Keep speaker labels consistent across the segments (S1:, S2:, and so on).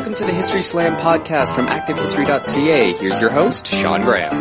S1: Welcome to the History Slam podcast from ActiveHistory.ca. Here's your host, Sean Graham.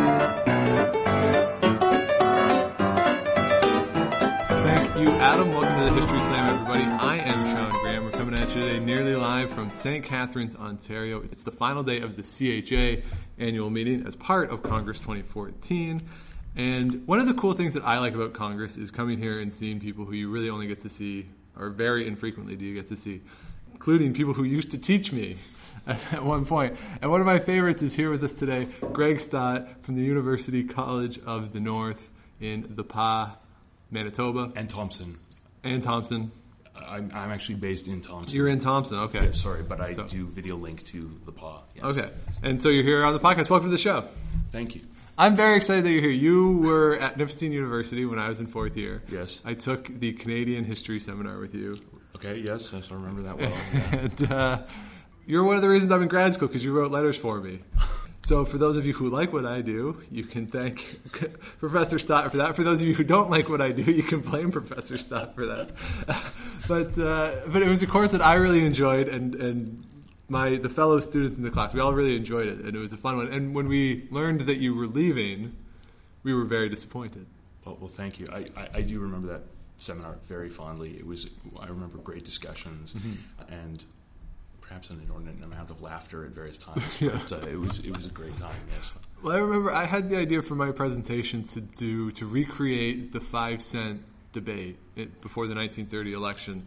S2: Thank you, Adam. Welcome to the History Slam, everybody. I am Sean Graham. We're coming at you today nearly live from St. Catharines, Ontario. It's the final day of the CHA annual meeting as part of Congress 2014. And one of the cool things that I like about Congress is coming here and seeing people who you really only get to see, or very infrequently do you get to see, including people who used to teach me at one point. And one of my favorites is here with us today, Greg Stott from the University College of the North in The Pas, Manitoba.
S3: And Thompson.
S2: I'm
S3: actually based in Thompson.
S2: You're in Thompson, okay.
S3: Yeah, sorry, but I do video link to The Pas. Yes.
S2: Okay. And so you're here on the podcast. Welcome to the show.
S3: Thank you.
S2: I'm very excited that you're here. You were at Nipissing University when I was in fourth year.
S3: Yes.
S2: I took the Canadian History Seminar with you.
S3: Okay, yes, I remember that well.
S2: Yeah. And you're one of the reasons I'm in grad school, because you wrote letters for me. So for those of you who like what I do, you can thank Professor Stott for that. For those of you who don't like what I do, you can blame Professor Stott for that. But it was a course that I really enjoyed, and the fellow students in the class, we all really enjoyed it, and it was a fun one. And when we learned that you were leaving, we were very disappointed.
S3: Well, thank you. I do remember that seminar very fondly. I remember great discussions and perhaps an inordinate amount of laughter at various times.
S2: Yeah.
S3: But it was a great time. Yes.
S2: Well, I remember I had the idea for my presentation to recreate the 5-cent debate before the 1930 election,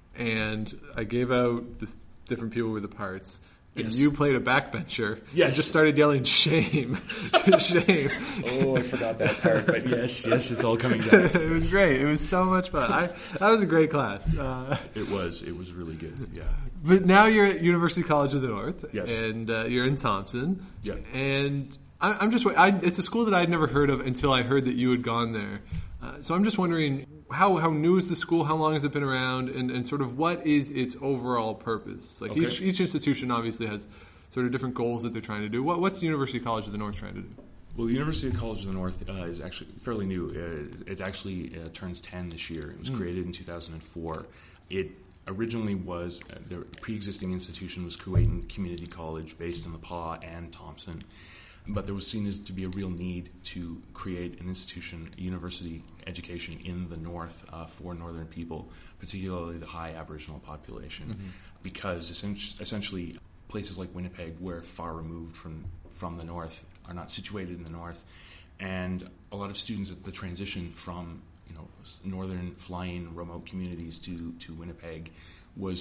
S2: and I gave out this. Different people were the parts. And
S3: yes.
S2: You played a backbencher.
S3: Yes.
S2: And just started yelling, shame, shame.
S3: Oh, I forgot that part. But yes, it's all coming down.
S2: It was great. It was so much fun. That was a great class.
S3: It was really good, yeah.
S2: But now you're at University College of the North.
S3: Yes.
S2: And you're in Thompson.
S3: Yeah.
S2: And I'm just it's a school that I'd never heard of until I heard that you had gone there. So I'm just wondering, how new is the school? How long has it been around? And sort of what is its overall purpose? Like
S3: okay.
S2: each institution obviously has sort of different goals that they're trying to do. What's the University College of the North trying to do?
S3: Well, the University College of the North is actually fairly new. It actually turns 10 this year. It was created in 2004. It originally was, the pre-existing institution was Kuwaitan Community College based in The Pas and Thompson. But there was seen as to be a real need to create an institution, a university education in the North for Northern people, particularly the high Aboriginal population, because essentially places like Winnipeg, where far removed from the North, are not situated in the North, and a lot of students at the transition from northern flying remote communities to Winnipeg was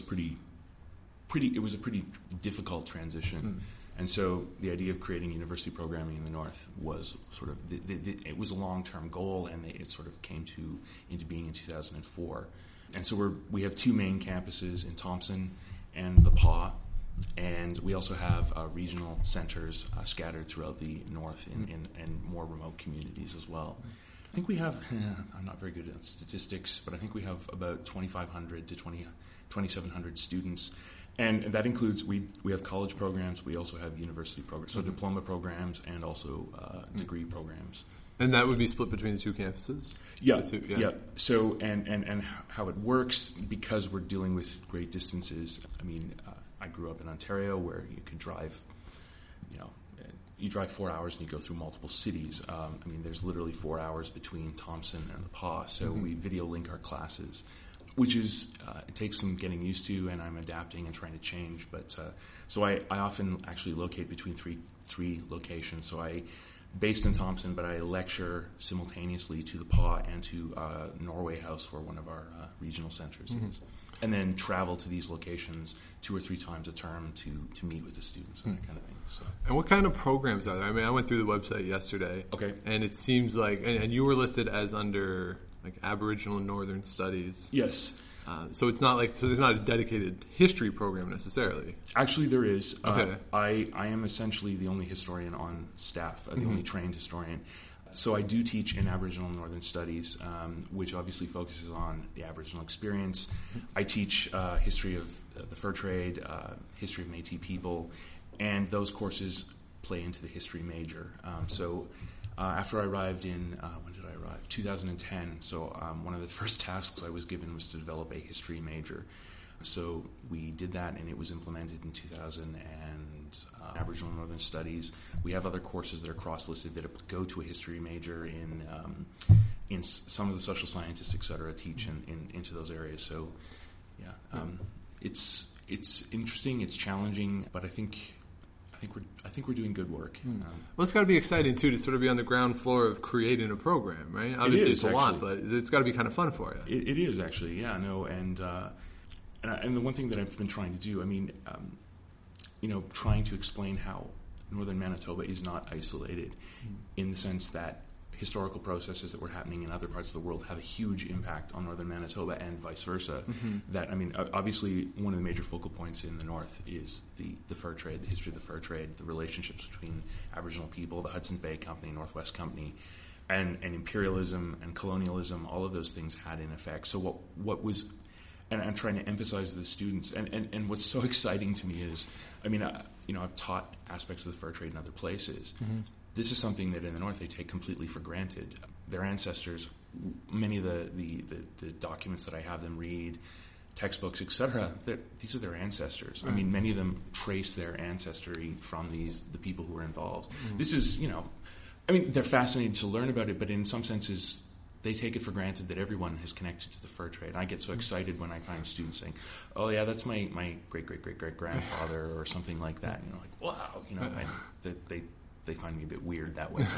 S3: it was a pretty difficult transition. And so the idea of creating university programming in the North was sort of, it was a long-term goal, and it sort of came into being in 2004. And so we have two main campuses in Thompson and The Pas, and we also have regional centers scattered throughout the North in more remote communities as well. I think we have, I'm not very good at statistics, but I think we have about 2,500 to 2,700 students. And that includes, we have college programs, we also have university programs, so diploma programs and also degree programs.
S2: And that would be split between the two campuses?
S3: Yeah. So, and how it works, because we're dealing with great distances. I mean, I grew up in Ontario, where you could drive, you drive 4 hours and you go through multiple cities. I mean, there's literally 4 hours between Thompson and The Pas, so we video link our classes, which is, it takes some getting used to, and I'm adapting and trying to change. But so I often actually locate between three locations. So based in Thompson, but I lecture simultaneously to The Pas and to Norway House, where one of our regional centers is, and then travel to these locations 2 or 3 times a term to meet with the students and that kind of thing. So.
S2: And what kind of programs are there? I mean, I went through the website yesterday.
S3: Okay.
S2: And it seems like, and you were listed as under like Aboriginal and Northern Studies.
S3: Yes.
S2: So it's not like, so there's not a dedicated history program necessarily.
S3: Actually, there is.
S2: Okay.
S3: I am essentially the only historian on staff, the only trained historian. So I do teach in Aboriginal and Northern Studies, which obviously focuses on the Aboriginal experience. I teach history of the fur trade, history of Métis people, and those courses play into the history major. So after I arrived in, when did I arrive? 2010. So one of the first tasks I was given was to develop a history major. So we did that, and it was implemented in 2000 and Aboriginal and Northern Studies. We have other courses that are cross-listed that go to a history major in some of the social scientists, et cetera, teach into those areas. So, it's interesting, it's challenging, but I think we're doing good work.
S2: Well, it's got to be exciting too to sort of be on the ground floor of creating a program, right? Obviously, it's a lot, but it's got to be kind of fun for you.
S3: It is actually, yeah, no, and the one thing that I've been trying to do, I mean, trying to explain how northern Manitoba is not isolated, in the sense that historical processes that were happening in other parts of the world have a huge impact on northern Manitoba and vice versa. That, I mean, obviously one of the major focal points in the north is the fur trade, the history of the fur trade, the relationships between Aboriginal people, the Hudson Bay Company, Northwest Company, and imperialism and colonialism. All of those things had an effect. So what was, and I'm trying to emphasize to the students, and what's so exciting to me is, I mean, I've taught aspects of the fur trade in other places. This is something that in the north they take completely for granted. Their ancestors, many of the documents that I have them read, textbooks, etc., these are their ancestors. I mean, many of them trace their ancestry from the people who were involved. This is, I mean, they're fascinated to learn about it, but in some senses, they take it for granted that everyone is connected to the fur trade. I get so excited when I find students saying, "Oh yeah, that's my great-great-great-great-grandfather," or something like that. Like, wow, they find me a bit weird that way.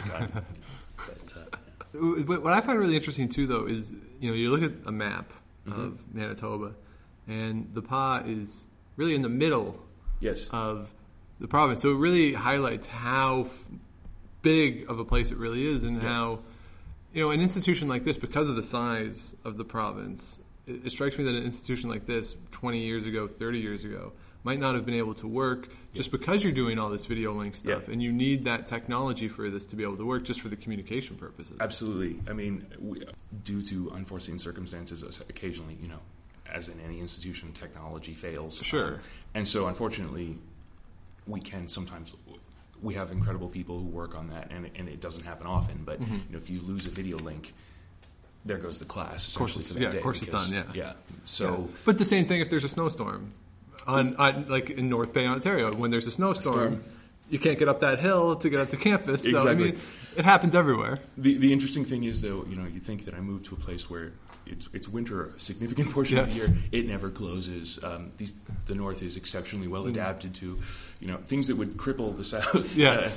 S2: But what I find really interesting too, though, is you look at a map of Manitoba, and the Pas is really in the middle of the province. So it really highlights how big of a place it really is, and how an institution like this, because of the size of the province, it strikes me that an institution like this 20 years ago, 30 years ago, might not have been able to work just because you're doing all this video link stuff, and you need that technology for this to be able to work just for the communication purposes.
S3: Absolutely. I mean, due to unforeseen circumstances, occasionally, as in any institution, technology fails.
S2: Sure.
S3: And so, unfortunately, we have incredible people who work on that, and it doesn't happen often, but if you lose a video link, there goes the class.
S2: Of course, it's done. Yeah.
S3: So,
S2: but the same thing if there's a snowstorm, on like in North Bay, Ontario, when there's a snowstorm, you can't get up that hill to get up to campus. So I mean, it happens everywhere.
S3: The interesting thing is, though, you think that I moved to a place where it's winter a significant portion of the year. It never closes. The north is exceptionally well adapted to things that would cripple the south.
S2: Yes.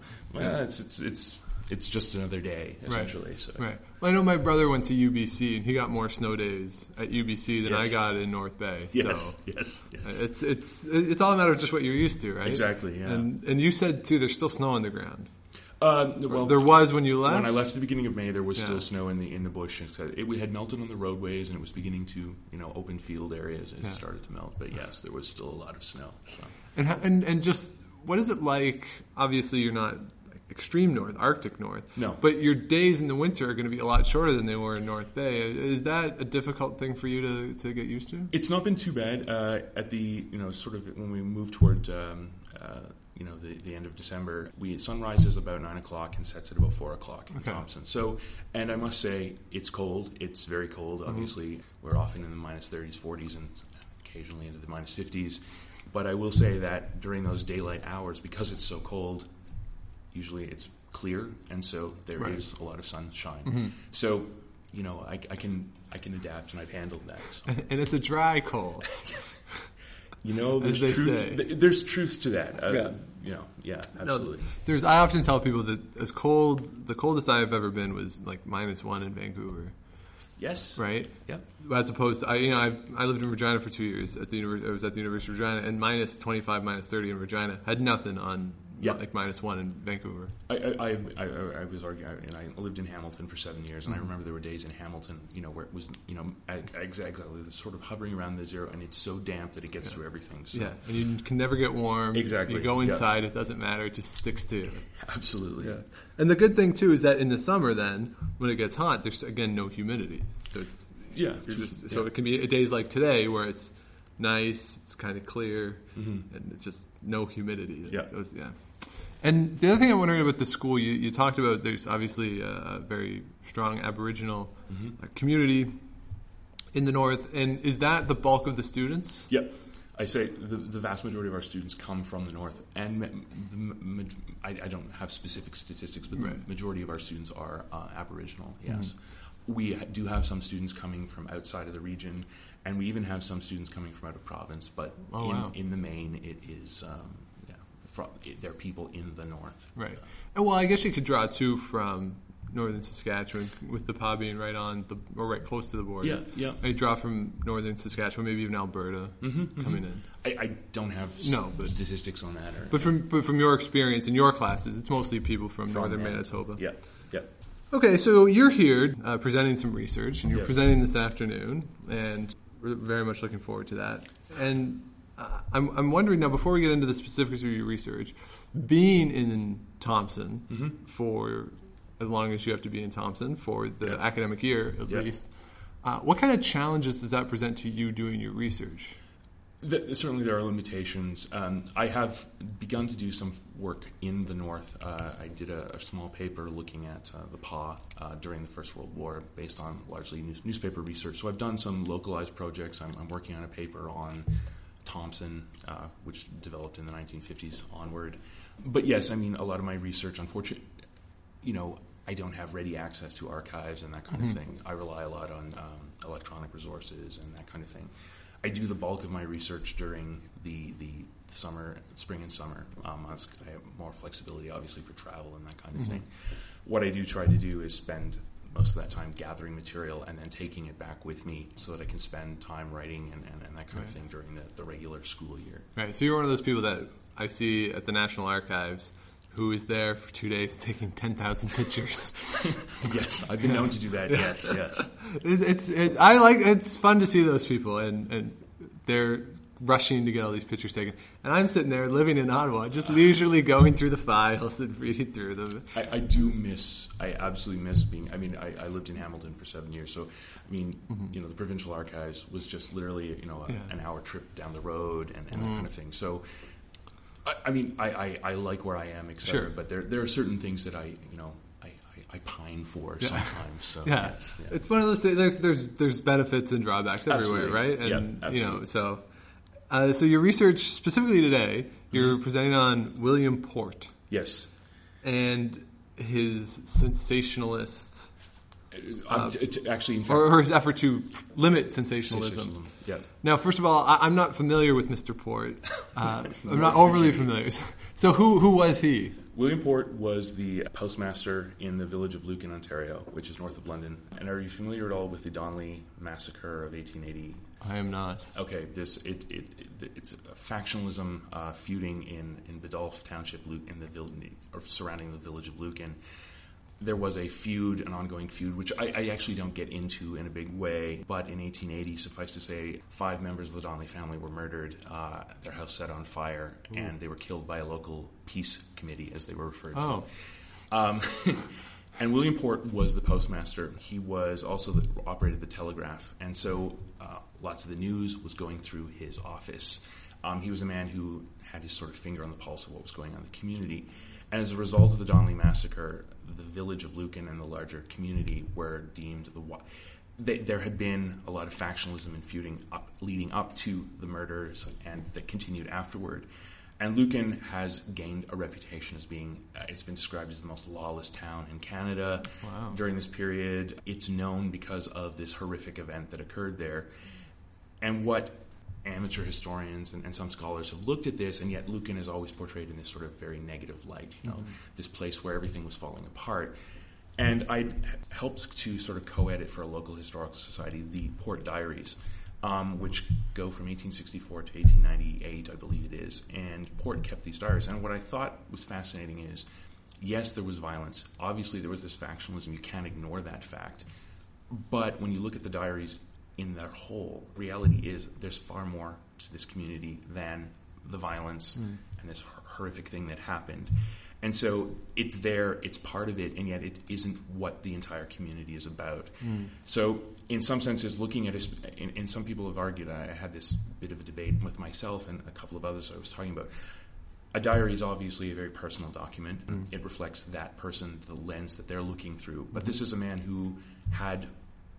S3: It's just another day, essentially.
S2: Right.
S3: So.
S2: Right. Well, I know my brother went to UBC, and he got more snow days at UBC than I got in North Bay.
S3: Yes.
S2: So
S3: Yes.
S2: It's all a matter of just what you're used to, right?
S3: Exactly. Yeah.
S2: And you said too, there's still snow on the ground.
S3: Well,
S2: there was when you left.
S3: When I left at the beginning of May, there was still snow in the bush. It had melted on the roadways, and it was beginning to open field areas, and it started to melt. But yes, there was still a lot of snow. So.
S2: And just what is it like? Obviously, you're not extreme north, Arctic north.
S3: No.
S2: But your days in the winter are going to be a lot shorter than they were in North Bay. Is that a difficult thing for you to get used to?
S3: It's not been too bad. At the sort of when we moved toward the end of December, sun rises about 9 o'clock and sets at about 4 o'clock in Thompson. So, and I must say, it's cold. It's very cold. Obviously, we're often in the minus 30s, 40s, and occasionally into the minus 50s. But I will say that during those daylight hours, because it's so cold, usually it's clear, and so there is a lot of sunshine. So, I can adapt, and I've handled that. So.
S2: And it's a dry cold.
S3: There's truth to that. Absolutely.
S2: No, I often tell people that the coldest I've ever been was like -1 in Vancouver.
S3: Yes.
S2: Right.
S3: Yep.
S2: As opposed to I lived in Regina for 2 years I was at the University of Regina, and -25, -30 in Regina had nothing on. Like -1 in Vancouver.
S3: I was arguing, and I lived in Hamilton for 7 years, and I remember there were days in Hamilton, where it was, exactly sort of hovering around the zero, and it's so damp that it gets through everything. So.
S2: Yeah, and you can never get warm.
S3: Exactly.
S2: You go inside, it doesn't matter, it just sticks to you.
S3: Absolutely.
S2: Yeah. And the good thing too is that in the summer, then when it gets hot, there's again no humidity, so it's so it can be days like today where it's nice, it's kind of clear, and it's just no humidity. And the other thing I'm wondering about the school, you talked about, there's obviously a very strong Aboriginal community. in the north. And is that the bulk of the students?
S3: Yep. I say the vast majority of our students come from the north, and I don't have specific statistics, but the majority of our students are Aboriginal, yes. We do have some students coming from outside of the region, and we even have some students coming from out of province, but in the main, it is, they're people in the north.
S2: Right. And well, I guess you could draw, too, from northern Saskatchewan, with the PA being right close to the border.
S3: Yeah.
S2: I draw from northern Saskatchewan, maybe even Alberta coming in.
S3: I don't have statistics on that.
S2: But from your experience in your classes, it's mostly people from northern Manitoba.
S3: Yeah.
S2: Okay, so you're here presenting some research, and you're presenting this afternoon, and we're very much looking forward to that. And I'm wondering now, before we get into the specifics of your research, being in Thompson for as long as you have to be in Thompson for the academic year, at least, what kind of challenges does that present to you doing your research?
S3: Certainly there are limitations. I have begun to do some work in the north. I did a small paper looking at the PA during the First World War based on largely newspaper research. So I've done some localized projects. I'm working on a paper on Thompson, which developed in the 1950s onward. But yes, I mean, a lot of my research, unfortunately, I don't have ready access to archives and that kind of thing. I rely a lot on electronic resources and that kind of thing. I do the bulk of my research during the spring and summer months. I have more flexibility, obviously, for travel and that kind of thing. What I do try to do is spend most of that time gathering material and then taking it back with me so that I can spend time writing and that kind of thing during the regular school year.
S2: Right. So you're one of those people that I see at the National Archives who is there for 2 days taking 10,000 pictures.
S3: Yes, I've been known to do that. Yes.
S2: It's fun to see those people, and they're rushing to get all these pictures taken. And I'm sitting there living in Ottawa, just leisurely going through the files and reading through them.
S3: I absolutely miss being, I lived in Hamilton for 7 years, so, the Provincial Archives was just literally, an hour trip down the road and that kind of thing. So, I like where I am, etc. But there are certain things that I pine for sometimes. So yes.
S2: It's one of those things. There's benefits and drawbacks everywhere,
S3: absolutely.
S2: Right? And
S3: absolutely.
S2: So your research specifically today, you're presenting on William Port.
S3: Yes.
S2: And his sensationalist.
S3: Actually, in fact,
S2: or his effort to limit sensationalism.
S3: Yeah.
S2: Now, first of all, I'm not familiar with Mr. Port. I'm not overly familiar. So who was he?
S3: William Port was the postmaster in the village of Lucan, Ontario, which is north of London. And are you familiar at all with the Donnelly Massacre of 1880?
S2: I am not.
S3: Okay, it's a factionalism feuding in Biddulph Township, in the village, or surrounding the village of Lucan. There was an ongoing feud, which I actually don't get into in a big way. But in 1880, suffice to say, 5 members of the Donnelly family were murdered, their house set on fire, and they were killed by a local peace committee, as they were referred to. And William Port was the postmaster. He was also operated the telegraph, and so lots of the news was going through his office. He was a man who had his sort of finger on the pulse of what was going on in the community. And as a result of the Donnelly Massacre, the village of Lucan and the larger community were deemed there had been a lot of factionalism and feuding leading up to the murders and that continued afterward. And Lucan has gained a reputation as being, it's been described as the most lawless town in Canada during this period. It's known because of this horrific event that occurred there. And what amateur historians and some scholars have looked at this, and yet Lucan is always portrayed in this sort of very negative light, this place where everything was falling apart. And I helped to sort of co-edit for a local historical society the Port Diaries, which go from 1864 to 1898, I believe it is. And Port kept these diaries. And what I thought was fascinating is, yes, there was violence. Obviously, there was this factionalism. You can't ignore that fact. But when you look at the diaries in their whole, reality is there's far more to this community than the violence and this horrific thing that happened. And so it's there, it's part of it, and yet it isn't what the entire community is about. So in some senses, looking at it, and some people have argued, I had this bit of a debate with myself and a couple of others I was talking about. A diary is obviously a very personal document. It reflects that person, the lens that they're looking through. But this is a man who had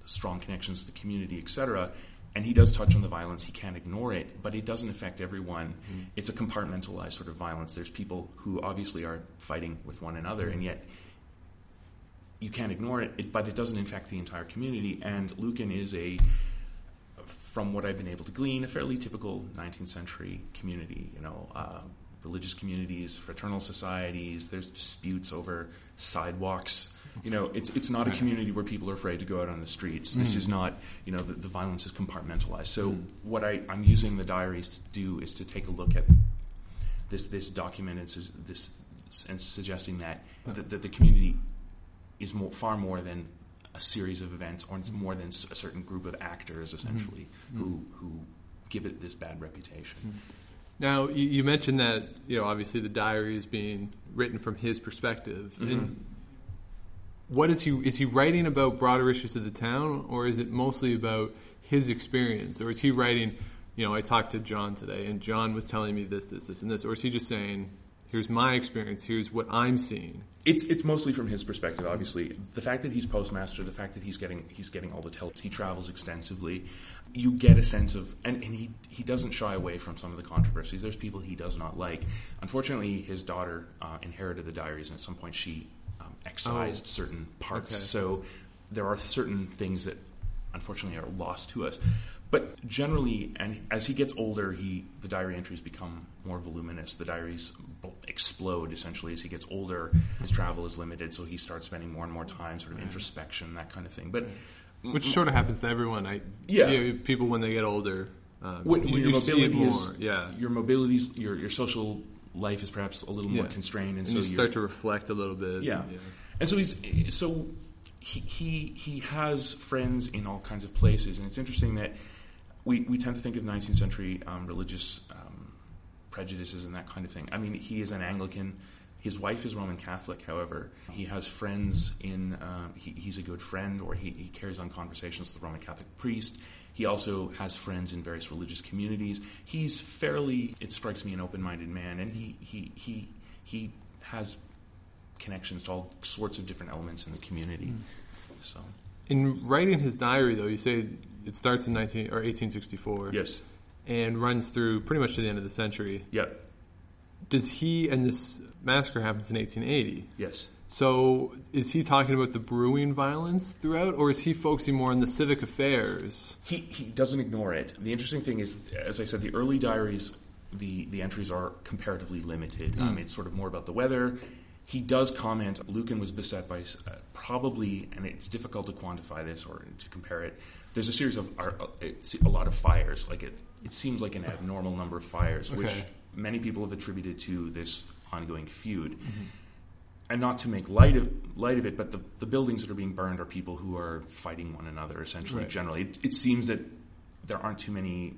S3: strong connections with the community, etc. And he does touch on the violence. He can't ignore it, but it doesn't affect everyone. It's a compartmentalized sort of violence. There's people who obviously are fighting with one another, and yet you can't ignore it, but it doesn't infect the entire community. And Lucan is from what I've been able to glean, a fairly typical 19th century community. Religious communities, fraternal societies. There's disputes over sidewalks. It's not a community where people are afraid to go out on the streets. This is not, the violence is compartmentalized. So what I'm using the diaries to do is to take a look at this document and suggesting that the community is far more than a series of events, or it's more than a certain group of actors, essentially, who give it this bad reputation.
S2: Now, you mentioned that, obviously the diary is being written from his perspective. And what is he writing about broader issues of the town, or is it mostly about his experience? Or is he writing, I talked to John today, and John was telling me this, and this? Or is he just saying, here's my experience, here's what I'm seeing?
S3: It's mostly from his perspective, obviously. The fact that he's postmaster, the fact that he's getting all the tells, he travels extensively, you get a sense of, and he doesn't shy away from some of the controversies. There's people he does not like. Unfortunately, his daughter inherited the diaries, and at some point she excised certain parts.
S2: Okay.
S3: So there are certain things that unfortunately are lost to us. But generally, and as he gets older, the diary entries become more voluminous. The diaries explode, essentially, as he gets older. His travel is limited, so he starts spending more and more time, sort of introspection, that kind of thing. But
S2: which sort of happens to everyone. People when they get older.
S3: When your mobility
S2: your
S3: mobilities, your social life is perhaps a little more constrained, and so
S2: you start to reflect a little bit.
S3: And so he has friends in all kinds of places, and it's interesting that we tend to think of 19th century religious prejudices and that kind of thing. I mean, he is an Anglican. His wife is Roman Catholic, however. He has friends he's a good friend, or he carries on conversations with the Roman Catholic priest. He also has friends in various religious communities. He's fairly, it strikes me, an open-minded man, and he has connections to all sorts of different elements in the community. So,
S2: in writing his diary, though, you say it starts in 1864.
S3: Yes.
S2: And runs through pretty much to the end of the century.
S3: Yep.
S2: And this massacre happens in 1880.
S3: Yes.
S2: So is he talking about the brewing violence throughout, or is he focusing more on the civic affairs?
S3: He doesn't ignore it. The interesting thing is, as I said, the early diaries, the entries are comparatively limited. It's sort of more about the weather. He does comment, Lucan was beset by probably, and it's difficult to quantify this or to compare it, there's a series of, a lot of fires. Like it seems like an abnormal number of fires, which many people have attributed to this ongoing feud. And not to make light of it, but the buildings that are being burned are people who are fighting one another, essentially, generally. It seems that there aren't too many,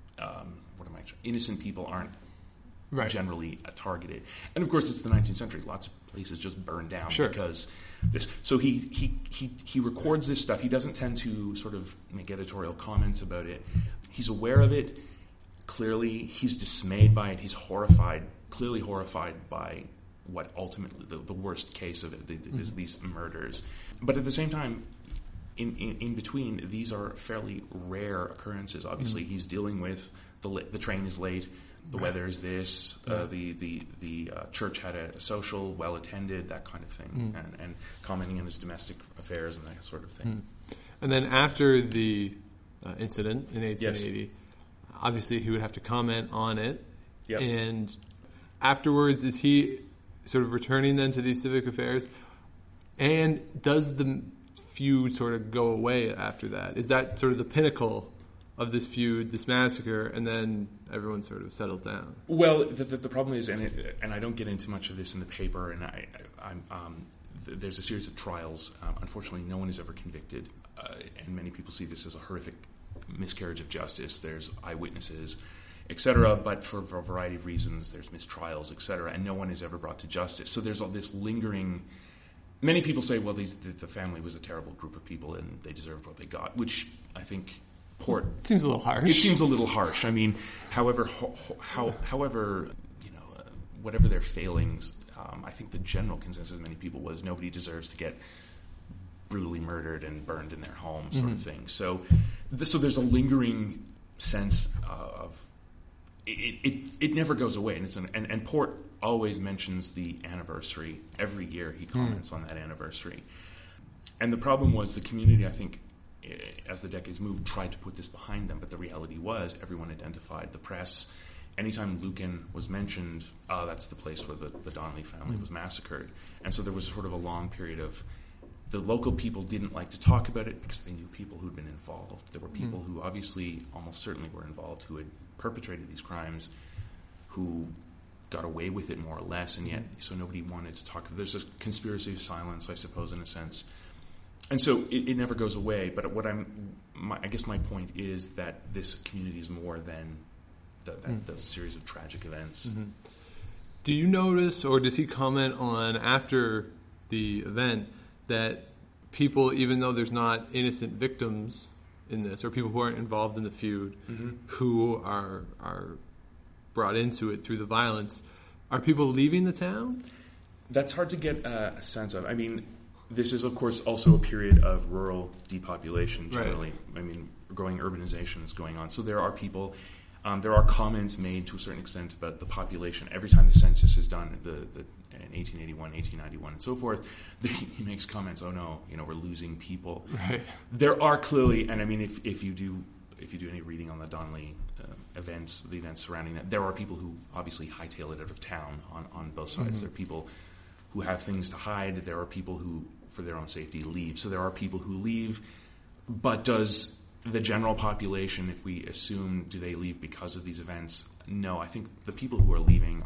S3: innocent people aren't generally targeted. And of course, it's the 19th century. Lots of places just burn down because this. So he records this stuff. He doesn't tend to sort of make editorial comments about it. He's aware of it. Clearly, he's dismayed by it. He's clearly horrified by what ultimately the worst case of it is, these murders. But at the same time, in between, these are fairly rare occurrences. Obviously, he's dealing with the train is late, the weather is this, the church had a social, well attended, that kind of thing, and commenting on his domestic affairs and that sort of thing.
S2: And then after the incident in 1880, obviously he would have to comment on it.
S3: Yep.
S2: And afterwards, is he sort of returning then to these civic affairs? And does the feud sort of go away after that? Is that sort of the pinnacle of this feud, this massacre, and then everyone sort of settles down?
S3: Well, the problem is, and I don't get into much of this in the paper, and there's a series of trials. Unfortunately, no one is ever convicted, and many people see this as a horrific miscarriage of justice. There's eyewitnesses, etc., but for a variety of reasons, there's mistrials, etc., and no one is ever brought to justice. So there's all this lingering. Many people say, well, the family was a terrible group of people and they deserved what they got, which I think
S2: it seems a little harsh.
S3: It seems a little harsh. I mean, however, whatever their failings, I think the general consensus of many people was nobody deserves to get brutally murdered and burned in their home, sort of thing. So there's a lingering sense of it never goes away, and Port always mentions the anniversary every year. He comments on that anniversary, and the problem was the community, I think, as the decades moved, tried to put this behind them, but the reality was everyone identified. The press, anytime Lucan was mentioned, that's the place where the Donnelly family was massacred. And so there was sort of a long period of the local people didn't like to talk about it because they knew people who'd been involved. There were people who obviously almost certainly were involved, who had perpetrated these crimes, who got away with it more or less, and yet so nobody wanted to talk. There's a conspiracy of silence, I suppose, in a sense. And so it never goes away. But I guess my point is that this community is more than the series of tragic events.
S2: Do you notice, or does he comment on after the event, that people, even though there's not innocent victims in this, or people who aren't involved in the feud, who are brought into it through the violence, are people leaving the town?
S3: That's hard to get a sense of. I mean, this is, of course, also a period of rural depopulation generally. Right. I mean, growing urbanization is going on. So there are people, there are comments made to a certain extent about the population. Every time the census is done, in 1881, 1891, and so forth, he makes comments, oh no, we're losing people.
S2: Right.
S3: There are clearly, and I mean, if you do any reading on the Donnelly events, the events surrounding that, there are people who obviously hightail it out of town on both sides. There are people who have things to hide. There are people who, for their own safety, leave. So there are people who leave, but does the general population, if we assume, do they leave because of these events? No, I think the people who are leaving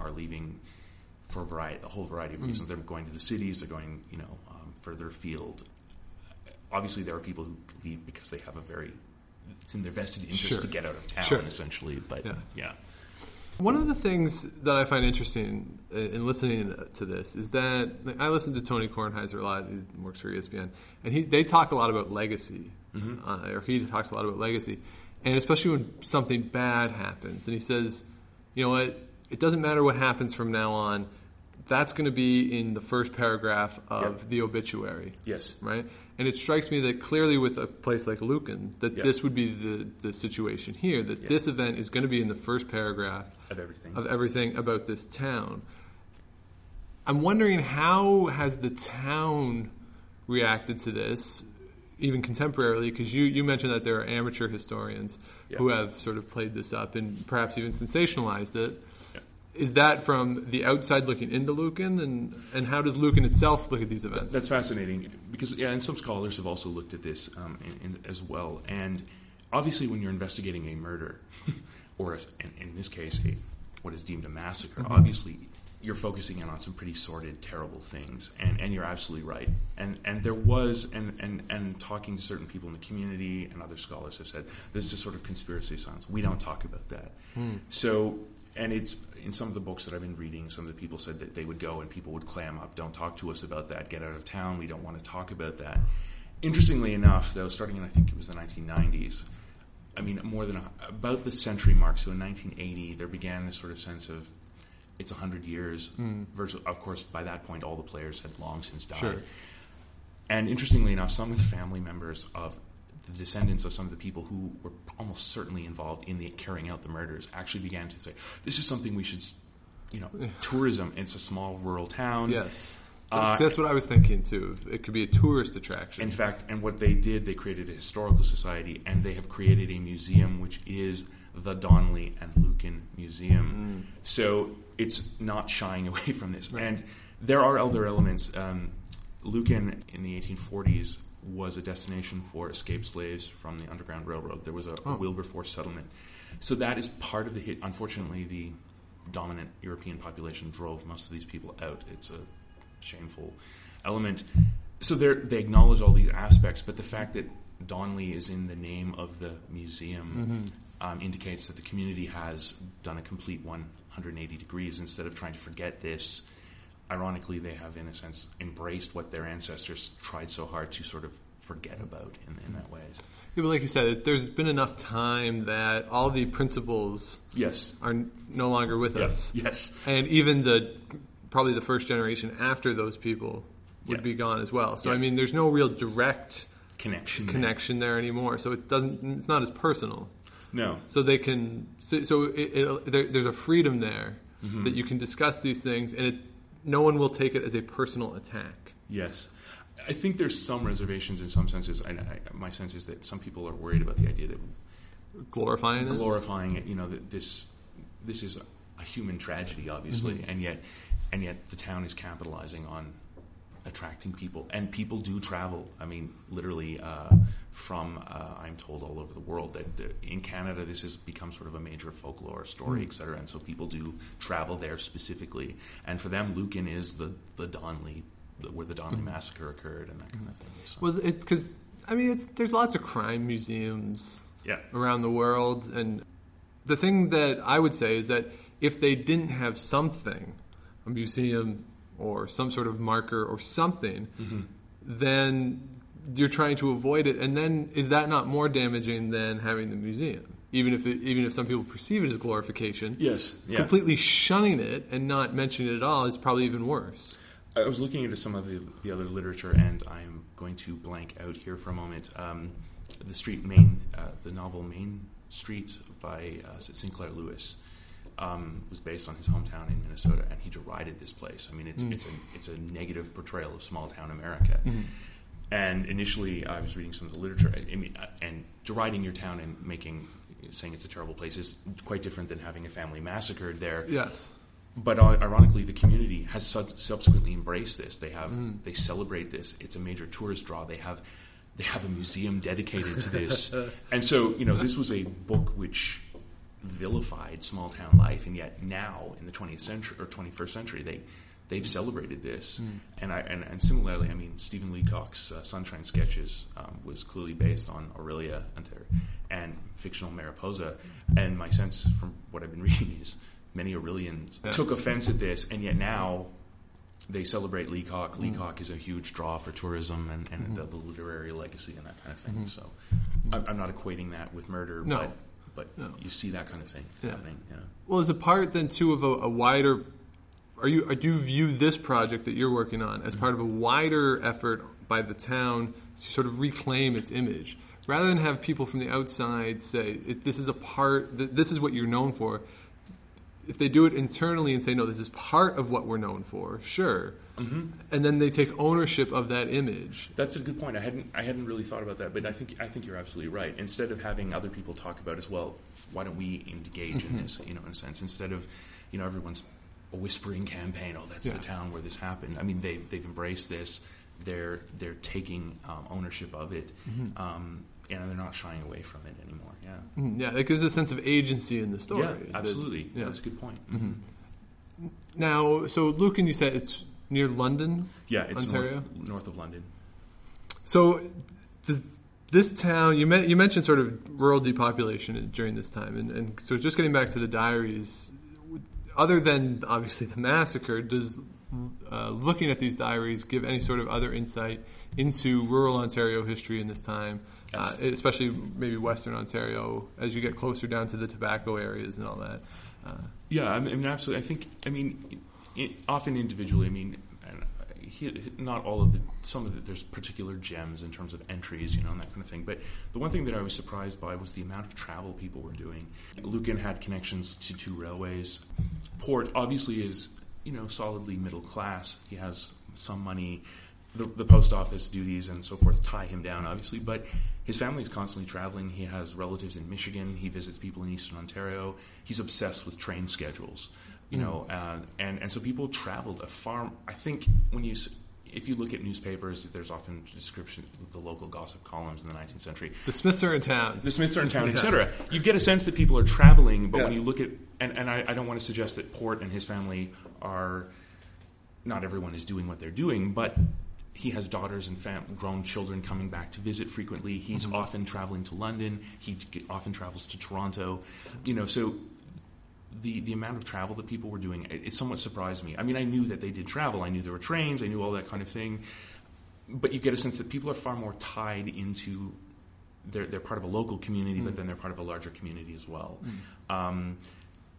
S3: for a whole variety of reasons. They're going to the cities, they're going, further afield. Obviously, there are people who leave because they have it's in their vested interest to get out of town, essentially. But yeah.
S2: One of the things that I find interesting in listening to this is that I listen to Tony Kornheiser a lot. He works for ESPN, and they talk a lot about legacy, or he talks a lot about legacy, and especially when something bad happens. And he says, you know what, it doesn't matter what happens from now on. That's going to be in the first paragraph of the obituary.
S3: Yes.
S2: Right? And it strikes me that clearly with a place like Lucan, that this would be the situation here, that this event is going to be in the first paragraph
S3: of
S2: everything about this town. I'm wondering, how has the town reacted to this, even contemporarily? Because you mentioned that there are amateur historians who have sort of played this up and perhaps even sensationalized it. Is that from the outside looking into Lucan, and how does Lucan itself look at these events?
S3: That's fascinating because, and some scholars have also looked at this as well. And obviously, when you're investigating a murder, or in this case, what is deemed a massacre, obviously you're focusing in on some pretty sordid, terrible things. And you're absolutely right. And there was, and talking to certain people in the community, and other scholars have said, this is a sort of conspiracy science. We don't talk about that. So. And it's in some of the books that I've been reading, some of the people said that they would go and people would clam up, don't talk to us about that, get out of town, we don't want to talk about that. Interestingly enough, though, starting in, I think it was the 1990s, I mean, about the century mark, so in 1980, there began this sort of sense of it's 100 years. Versus, of course, by that point, all the players had long since died. Sure. And interestingly enough, some of the family members of the descendants of some of the people who were almost certainly involved in the carrying out the murders actually began to say, this is something we should, tourism. It's a small rural town.
S2: Yes. That's what I was thinking, too. It could be a tourist attraction.
S3: In fact, and what they did, they created a historical society, and they have created a museum, which is the Donnelly and Lucan Museum. So it's not shying away from this. Right. And there are other elements. Lucan, in the 1840s, was a destination for escaped slaves from the Underground Railroad. There was a Wilberforce settlement. So that is part of the hit. Unfortunately, the dominant European population drove most of these people out. It's a shameful element. So they acknowledge all these aspects, but the fact that Donnelly is in the name of the museum indicates that the community has done a complete 180 degrees. Instead of trying to forget this, ironically, they have, in a sense, embraced what their ancestors tried so hard to sort of forget about in that way.
S2: Yeah, but like you said, there's been enough time that all the principles are no longer with us.
S3: Yes.
S2: And even probably the first generation after those people would be gone as well. So
S3: Yeah.
S2: I mean, there's no real direct
S3: connection
S2: there anymore. So it's not as personal.
S3: No.
S2: So they can. There's a freedom there that you can discuss these things, and no one will take it as a personal attack.
S3: Yes. I think there's some reservations in some senses. My sense is that some people are worried about the idea that
S2: Glorifying
S3: it. That this is a human tragedy, obviously, and yet the town is capitalizing on attracting people, and people do travel. I mean, literally from I'm told all over the world that in Canada this has become sort of a major folklore story, et cetera, and so people do travel there specifically. And for them, Lucan is the Donley, where the Donley massacre occurred, and that kind of thing. So.
S2: Well, because there's lots of crime museums around the world, and the thing that I would say is that if they didn't have something, a museum or some sort of marker or something, then you're trying to avoid it. And then is that not more damaging than having the museum? Even if some people perceive it as glorification,
S3: yes, yeah.
S2: Completely shunning it and not mentioning it at all is probably even worse.
S3: I was looking into some of the other literature, and I'm going to blank out here for a moment. The novel Main Street by Sinclair Lewis was based on his hometown in Minnesota, and he derided this place. I mean, it's a negative portrayal of small town America. And initially, I was reading some of the literature. And deriding your town and saying it's a terrible place is quite different than having a family massacred there.
S2: Yes.
S3: But ironically, the community has subsequently embraced this. They celebrate this. It's a major tourist draw. They have a museum dedicated to this. And so, this was a book which vilified small town life, and yet now in the 20th century or 21st century, they've celebrated this. And similarly, I mean, Stephen Leacock's Sunshine Sketches was clearly based on Aurelia and fictional Mariposa. And my sense from what I've been reading is many Aurelians took offense at this, and yet now they celebrate Leacock. Leacock is a huge draw for tourism and the literary legacy and that kind of thing. So I'm not equating that with murder, but you see that kind of thing happening. Yeah.
S2: Well, as a part then too of a wider, do you view this project that you're working on as part of a wider effort by the town to sort of reclaim its image, rather than have people from the outside say this is this is what you're known for? If they do it internally and say, no, this is part of what we're known for, sure, and then they take ownership of that image.
S3: That's a good point. I hadn't really thought about that, but I think you're absolutely right. Instead of having other people talk about it as well, why don't we engage in this? In a sense, instead of everyone's a whispering campaign. Oh, that's the town where this happened. I mean, they've embraced this. They're taking ownership of it. And they're not shying away from it anymore. Yeah.
S2: Yeah, it gives a sense of agency in the story.
S3: Yeah, absolutely. That's a good point.
S2: Now, so Lucan, you said it's near London?
S3: Yeah, it's
S2: Ontario?
S3: north of London.
S2: So this town, you mentioned sort of rural depopulation during this time. And so just getting back to the diaries, other than obviously the massacre, does looking at these diaries give any sort of other insight into rural Ontario history in this time, especially maybe Western Ontario, as you get closer down to the tobacco areas and all that?
S3: Yeah, I mean, absolutely. Often individually, not all of some of there's particular gems in terms of entries, and that kind of thing. But the one thing that I was surprised by was the amount of travel people were doing. Lucan had connections to 2 railways. Port obviously is, solidly middle class. He has some money. The post office duties and so forth tie him down, obviously, but his family is constantly traveling. He has relatives in Michigan. He visits people in Eastern Ontario. He's obsessed with train schedules, and so people traveled a far. I think if you look at newspapers, there's often descriptions of the local gossip columns in the 19th century.
S2: The Smiths are in town,
S3: etc. You get a sense that people are traveling, but when you look at and I don't want to suggest that Port and his family are. Not everyone is doing what they're doing, but he has daughters and grown children coming back to visit frequently. He's often traveling to London. He often travels to Toronto. So the amount of travel that people were doing, it somewhat surprised me. I mean, I knew that they did travel. I knew there were trains. I knew all that kind of thing. But you get a sense that people are far more tied into they're part of a local community, but then they're part of a larger community as well.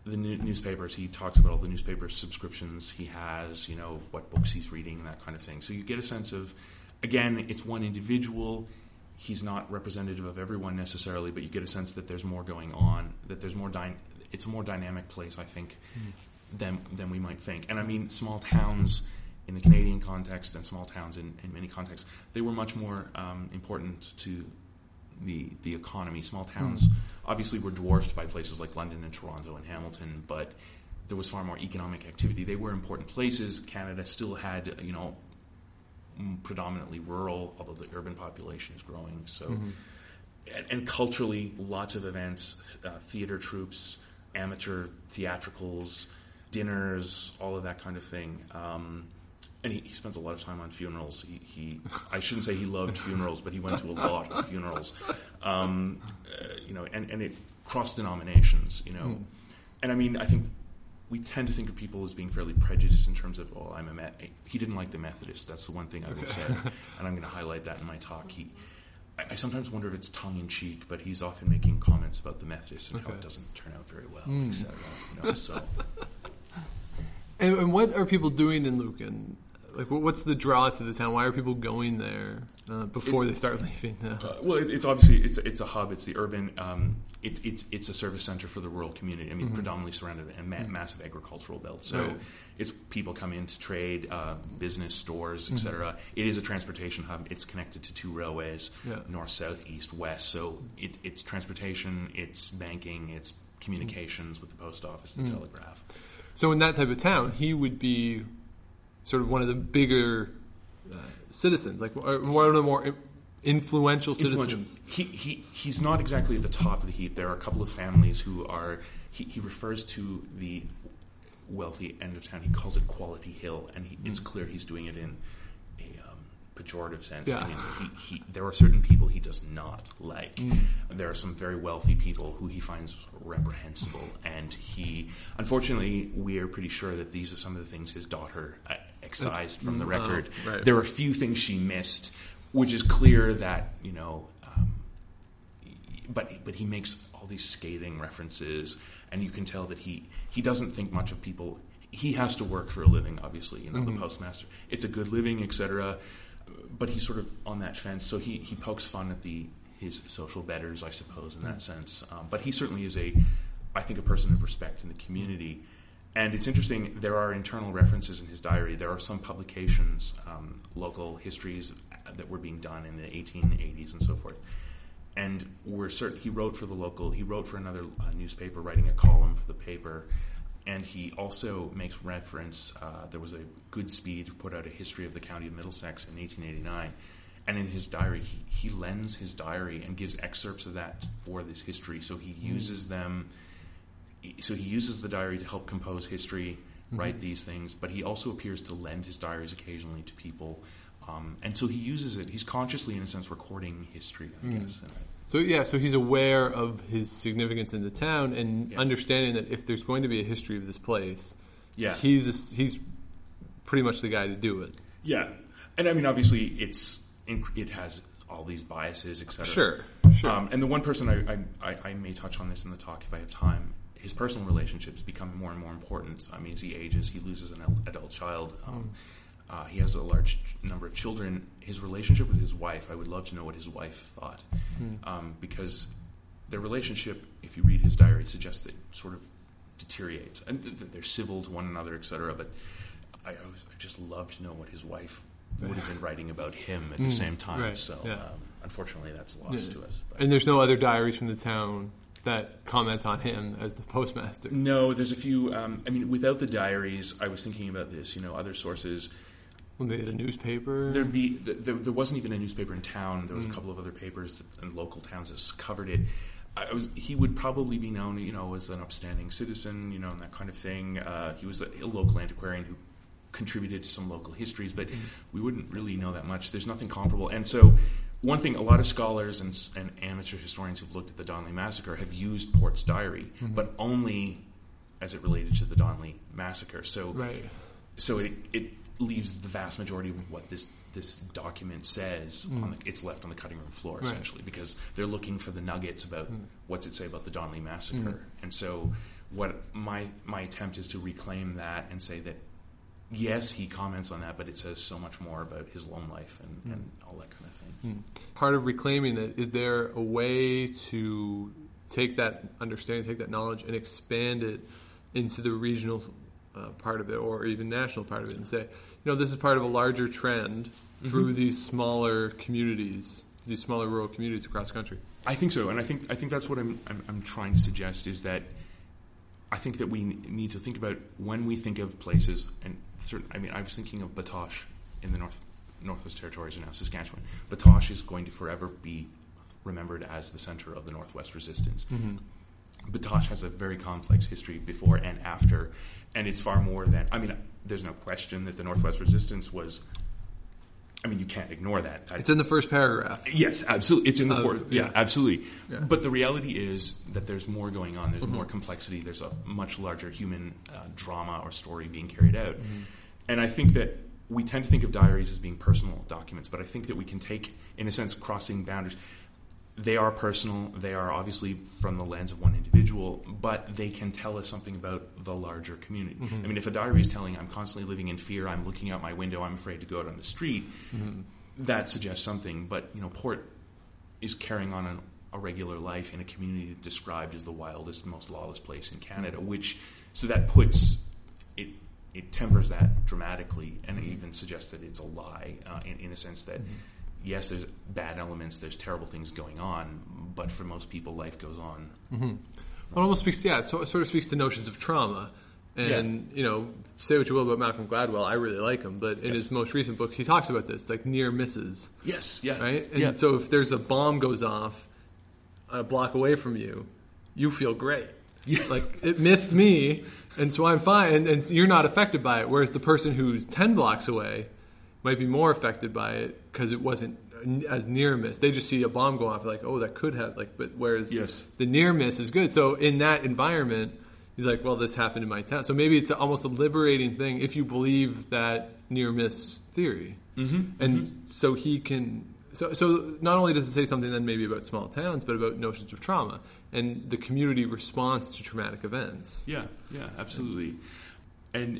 S3: the newspapers. He talks about all the newspaper subscriptions he has, what books he's reading, that kind of thing. So you get a sense of, again, it's one individual. He's not representative of everyone necessarily, but you get a sense that there's more going on, that there's more it's a more dynamic place, I think, than we might think. And I mean, small towns in the Canadian context and small towns in many contexts, they were much more important to the economy. Small towns obviously were dwarfed by places like London and Toronto and Hamilton, but there was far more economic activity. They were important places. Canada still had, predominantly rural, although the urban population is growing. So, and culturally, lots of events, theater troupes, amateur theatricals, dinners, all of that kind of thing. And he spends a lot of time on funerals. I shouldn't say he loved funerals, but he went to a lot of funerals. And it crossed denominations, And I mean, I think we tend to think of people as being fairly prejudiced in terms of, he didn't like the Methodists. That's the one thing I will say. And I'm going to highlight that in my talk. I sometimes wonder if it's tongue-in-cheek, but he's often making comments about the Methodists and how it doesn't turn out very well, etc. So.
S2: And what are people doing in Lucan? Like, what's the draw to the town? Why are people going there before they start leaving?
S3: Well, it's obviously it's a hub. It's the urban. It's a service center for the rural community. I mean, predominantly surrounded in a massive agricultural belt. So it's people come in to trade, business, stores, etc. It is a transportation hub. It's connected to 2 railways: north, south, east, west. So it's transportation, it's banking, it's communications with the post office, the telegraph.
S2: So in that type of town, he would be sort of one of the bigger citizens, like one of the more influential citizens.
S3: He's not exactly at the top of the heap. There are a couple of families who are. He refers to the wealthy end of town. He calls it Quality Hill, and it's clear he's doing it in a pejorative sense.
S2: Yeah.
S3: I mean, there are certain people he does not like. There are some very wealthy people who he finds reprehensible, and unfortunately, we are pretty sure that these are some of the things his daughter excised from the record.
S2: Right.
S3: There are a few things she missed, which is clear that, but he makes all these scathing references, and you can tell that he doesn't think much of people. He has to work for a living, obviously, the postmaster. It's a good living, etc. But he's sort of on that fence, so he pokes fun at his social betters, I suppose, in that sense. But he certainly is I think, a person of respect in the community. And it's interesting, there are internal references in his diary. There are some publications, local histories that were being done in the 1880s and so forth. And we're certain he wrote for another newspaper, writing a column for the paper. And he also makes reference, there was a Goodspeed who put out a history of the county of Middlesex in 1889. And in his diary, he lends his diary and gives excerpts of that for this history. So he uses them. So he uses the diary to help compose history, write these things. But he also appears to lend his diaries occasionally to people. And so he uses it. He's consciously, in a sense, recording history, I guess.
S2: So he's aware of his significance in the town and understanding that if there's going to be a history of this place, he's pretty much the guy to do it.
S3: Yeah. And I mean, obviously, it has all these biases, etc.
S2: Sure.
S3: And the one person I may touch on this in the talk if I have time. His personal relationships become more and more important. I mean, as he ages, he loses an adult child. He has a large number of children. His relationship with his wife, I would love to know what his wife thought. Because their relationship, if you read his diary, suggests that it sort of deteriorates. And they're civil to one another, etc. But I just love to know what his wife would have been writing about him at the same time.
S2: Right.
S3: So unfortunately, that's lost to us. But.
S2: And there's no other diaries from the town that comment on him as the postmaster.
S3: No, there's a few. Without the diaries, I was thinking about this. Other sources.
S2: Well, maybe the newspaper.
S3: There wasn't even a newspaper in town. There was a couple of other papers in local towns that covered it. He would probably be known, as an upstanding citizen, and that kind of thing. He was a local antiquarian who contributed to some local histories, but we wouldn't really know that much. There's nothing comparable. And so one thing, a lot of scholars and amateur historians who've looked at the Donley Massacre have used Port's diary, but only as it related to the Donley Massacre. So it leaves the vast majority of what this document says, it's left on the cutting room floor, essentially, because they're looking for the nuggets about what's it say about the Donley Massacre. And so what my attempt is to reclaim that and say that, yes, he comments on that, but it says so much more about his lone life and all that kind of thing.
S2: Part of reclaiming it, is there a way to take that understanding, take that knowledge, and expand it into the regional part of it, or even national part of it, and say, this is part of a larger trend through these smaller communities, these smaller rural communities across the country? I
S3: think so, and I think that's what I'm trying to suggest, is that I think that we need to think about when we think of places, and I was thinking of Batoche in the Northwest Territories, and now Saskatchewan. Batoche is going to forever be remembered as the center of the Northwest Resistance. Batoche has a very complex history before and after, and it's far more than, there's no question that the Northwest Resistance was, you can't ignore that.
S2: It's in the first paragraph.
S3: Yes, absolutely. It's in the fourth. Yeah, absolutely. Yeah. But the reality is that there's more going on. There's more complexity. There's a much larger human drama or story being carried out. And I think that we tend to think of diaries as being personal documents, but I think that we can take, in a sense, crossing boundaries. They are personal. They are obviously from the lens of one individual, but they can tell us something about the larger community. If a diary is telling, I'm constantly living in fear, I'm looking out my window, I'm afraid to go out on the street, that suggests something. But, Port is carrying on a regular life in a community described as the wildest, most lawless place in Canada, so that puts it, it tempers that dramatically, and it even suggests that it's a lie, in a sense that, yes, there's bad elements, there's terrible things going on, but for most people, life goes on.
S2: It almost speaks, it sort of speaks to notions of trauma. And, say what you will about Malcolm Gladwell, I really like him, but in his most recent book, he talks about this, like near misses.
S3: Yes, yeah.
S2: Right? And so if there's a bomb goes off a block away from you, you feel great. Yeah. Like, it missed me, and so I'm fine, and you're not affected by it, whereas the person who's 10 blocks away might be more affected by it because it wasn't as near a miss. They just see a bomb go off, like, oh, that could have, but whereas the near miss is good. So in that environment, he's like, well, this happened in my town. So maybe it's almost a liberating thing if you believe that near miss theory. So he can... So not only does it say something then maybe about small towns, but about notions of trauma and the community response to traumatic events.
S3: Yeah, absolutely. And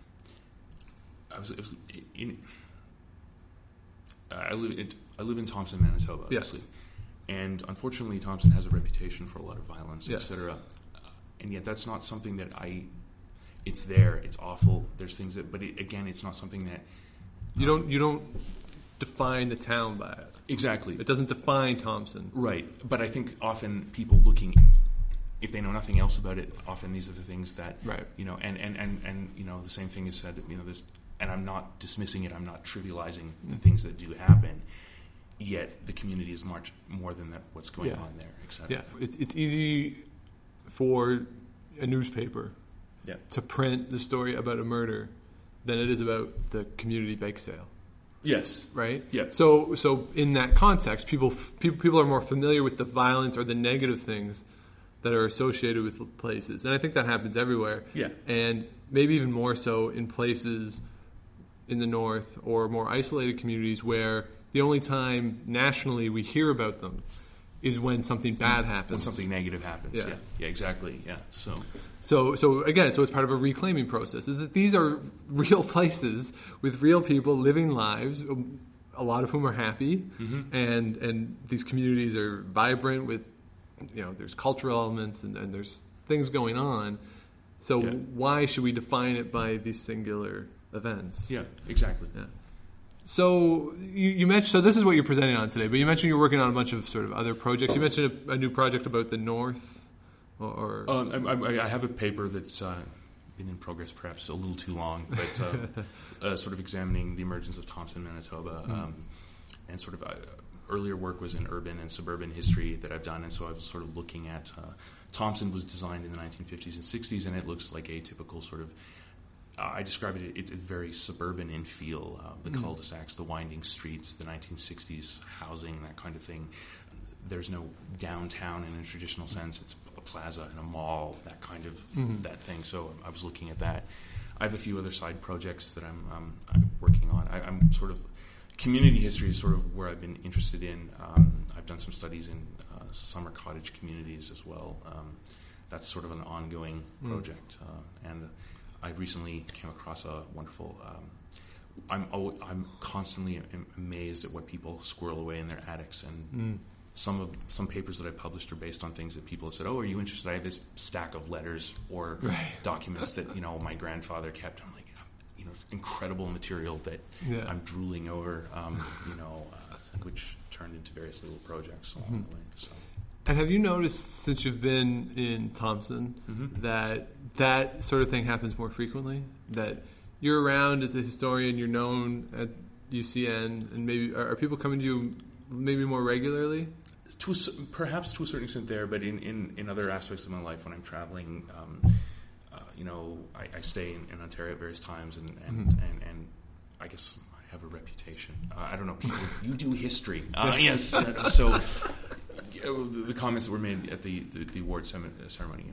S3: I live in Thompson, Manitoba, obviously. Yes. And unfortunately, Thompson has a reputation for a lot of violence, etc. And yet that's not something that it's there, it's awful, there's things that, but it's not something that...
S2: You don't define the town by it.
S3: Exactly.
S2: It doesn't define Thompson.
S3: Right. But I think often people looking, if they know nothing else about it, often these are the things that, and the same thing is said, there's, and I'm not dismissing it, I'm not trivializing the things that do happen, yet the community is much more than that, what's going on there, etc.
S2: Yeah. It's easy for a newspaper to print the story about a murder than it is about the community bake sale.
S3: Yes.
S2: Right?
S3: Yeah.
S2: So in that context, people are more familiar with the violence or the negative things that are associated with places. And I think that happens everywhere.
S3: Yeah.
S2: And maybe even more so in places in the north or more isolated communities where the only time nationally we hear about them is when something bad happens.
S3: When something negative happens. Yeah, exactly. Yeah.
S2: So again, it's part of a reclaiming process, is that these are real places with real people living lives, a lot of whom are happy, and these communities are vibrant with, there's cultural elements and there's things going on. So why should we define it by these singular events?
S3: Yeah, exactly.
S2: Yeah. So you mentioned, so this is what you're presenting on today, but you mentioned you're working on a bunch of sort of other projects. You mentioned a new project about the North.
S3: I have a paper that's been in progress perhaps a little too long, but sort of examining the emergence of Thompson, Manitoba, and sort of earlier work was in urban and suburban history that I've done, and so I was sort of looking at Thompson was designed in the 1950s and 60s, and it looks like a typical sort of I describe it's very suburban in feel, the cul-de-sacs, the winding streets, the 1960s housing, that kind of thing. There's no downtown in a traditional sense. It's a plaza and a mall, that kind of that thing. So I was looking at that. I have a few other side projects that I'm working on. I'm sort of community history is sort of where I've been interested in. I've done some studies in summer cottage communities as well. that's sort of an ongoing project. And I recently came across a wonderful. I'm constantly amazed at what people squirrel away in their attics, and some papers that I published are based on things that people have said. Oh, are you interested? I have this stack of letters or documents that my grandfather kept. I'm like, incredible material that I'm drooling over. Which turned into various little projects along the way. So.
S2: And have you noticed, since you've been in Thompson, that sort of thing happens more frequently? That you're around as a historian, you're known at UCN, and maybe are people coming to you maybe more regularly?
S3: Perhaps to a certain extent there, but in other aspects of my life when I'm traveling, I stay in Ontario at various times, and I guess I have a reputation. I don't know, people, you do history. Yes. So the comments that were made at the award ceremony,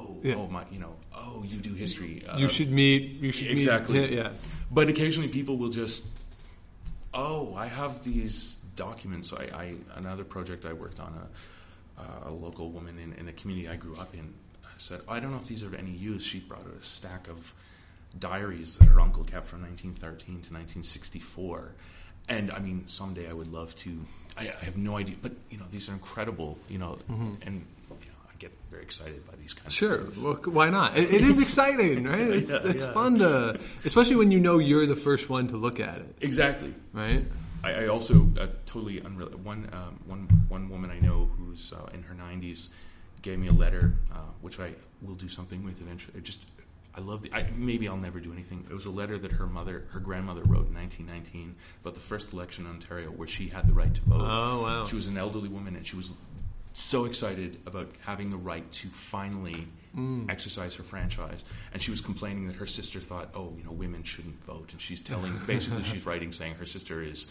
S3: you do history.
S2: You should meet.
S3: Exactly.
S2: Yeah.
S3: But occasionally people will just, I have these documents. Another project I worked on, a local woman in the community I grew up in said, I don't know if these are of any use. She brought a stack of diaries that her uncle kept from 1913 to 1964. And I mean, someday I would love to, I have no idea, but these are incredible, and I get very excited by these kinds of things.
S2: Sure, well, why not? It is exciting, right? It's fun to, especially when you're the first one to look at it.
S3: Exactly.
S2: Right?
S3: I also, totally unrelated, one woman I know who's in her 90s gave me a letter, which I will do something with eventually. I love maybe I'll never do anything. It was a letter that her grandmother wrote in 1919 about the first election in Ontario where she had the right to vote.
S2: Oh, wow.
S3: She was an elderly woman, and she was so excited about having the right to finally exercise her franchise. And she was complaining that her sister thought, women shouldn't vote. And she's she's writing saying her sister is,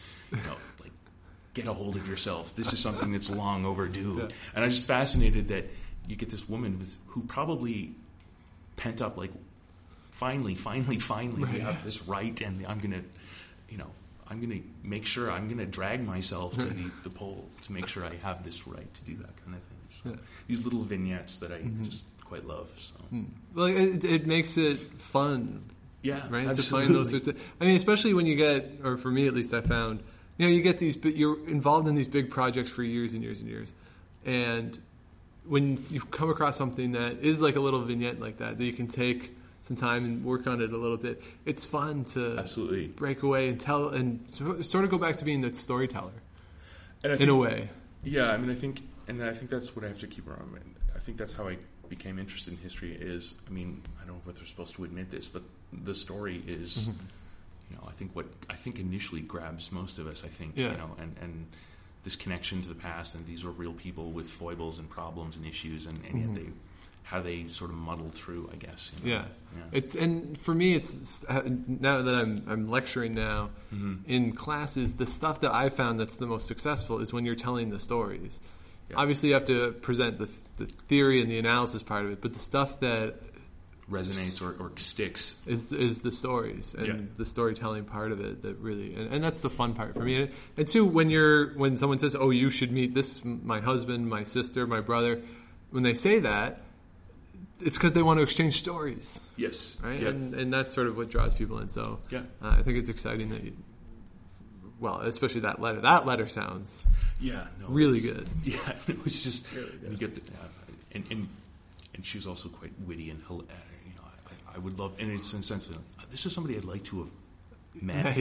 S3: get a hold of yourself. This is something that's long overdue. Yeah. And I'm just fascinated that you get this woman who probably pent up, like, finally, we have this right, and I'm going to make sure, I'm going to drag myself to the poll to make sure I have this right to do that kind of thing. So these little vignettes that I just quite love. So.
S2: Well, it makes it fun.
S3: Yeah,
S2: right.
S3: Absolutely.
S2: To find those sorts of, I mean, especially when you get, or for me at least, I found, you get these, you're involved in these big projects for years and years and years, and when you come across something that is like a little vignette like that you can take some time and work on it a little bit, it's fun to
S3: absolutely
S2: break away and tell and sort of go back to being the storyteller in a way.
S3: Yeah, I mean, I think that's what I have to keep around. I think that's how I became interested in history is, I mean, I don't know if we're supposed to admit this, but the story is, I think initially grabs most of us, and this connection to the past, and these are real people with foibles and problems and issues, and yet how they sort of muddle through, I guess.
S2: Yeah. It's, and for me, it's now that I'm lecturing now in classes, the stuff that I found that's the most successful is when you're telling the stories. Yeah. Obviously, you have to present the theory and the analysis part of it, but the stuff that
S3: resonates or sticks
S2: is the stories and the storytelling part of it that really, and that's the fun part for me. And two, when someone says, "Oh, you should meet my husband, my sister, my brother," when they say that, it's because they want to exchange stories.
S3: Yes,
S2: right,
S3: yeah.
S2: and that's sort of what draws people in. So I think it's exciting that especially that letter. That letter sounds really good.
S3: Yeah, it was just
S2: really good.
S3: You get and she was also quite witty and I would love, and it's in a sense this is somebody I'd like to have met.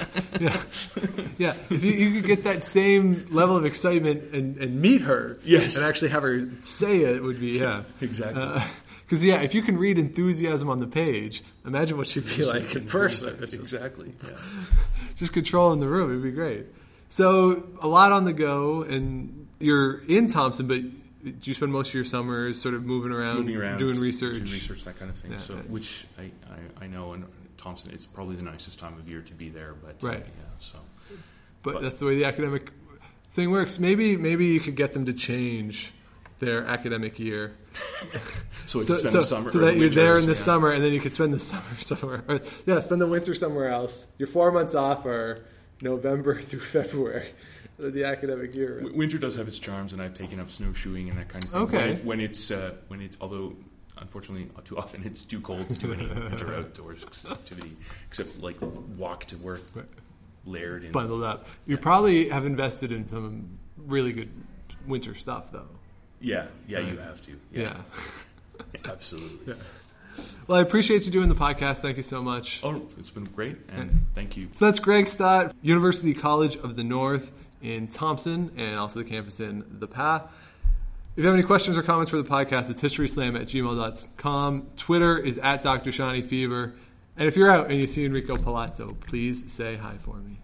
S2: Yeah. If you could get that same level of excitement and meet her,
S3: yes,
S2: and actually have her say it would be
S3: exactly.
S2: Because if you can read enthusiasm on the page, imagine what she'd be like in person.
S3: Exactly. Yeah.
S2: Just controlling the room, it'd be great. So a lot on the go, and you're in Thompson, but do you spend most of your summers sort of moving around doing research, that
S3: kind of thing?
S2: Yeah,
S3: which I know in Thompson, it's probably the nicest time of year to be there. But
S2: right,
S3: but
S2: that's the way the academic thing works. Maybe you could get them to change their academic year,
S3: so the summer,
S2: so that you're there in the summer, and then you could spend the summer somewhere. Spend the winter somewhere else. Your 4 months off are November through February, the academic year.
S3: Winter does have its charms, and I've taken up snowshoeing and that kind of thing.
S2: Okay.
S3: When it's although unfortunately too often it's too cold to do any winter outdoors activity except like walk to work, layered in.
S2: Bundled up. You probably have invested in some really good winter stuff, though.
S3: Yeah, you have to.
S2: Yeah.
S3: Absolutely.
S2: Yeah. Well, I appreciate you doing the podcast. Thank you so much.
S3: Oh, it's been great, and thank you.
S2: So that's Greg Stott, University College of the North in Thompson, and also the campus in The Pa. If you have any questions or comments for the podcast, it's historyslam@gmail.com. Twitter is @Dr. Shawnee Fever. And if you're out and you see Enrico Palazzo, please say hi for me.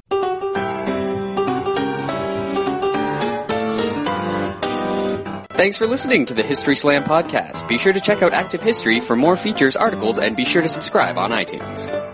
S1: Thanks for listening to the History Slam podcast. Be sure to check out Active History for more features, articles, and be sure to subscribe on iTunes.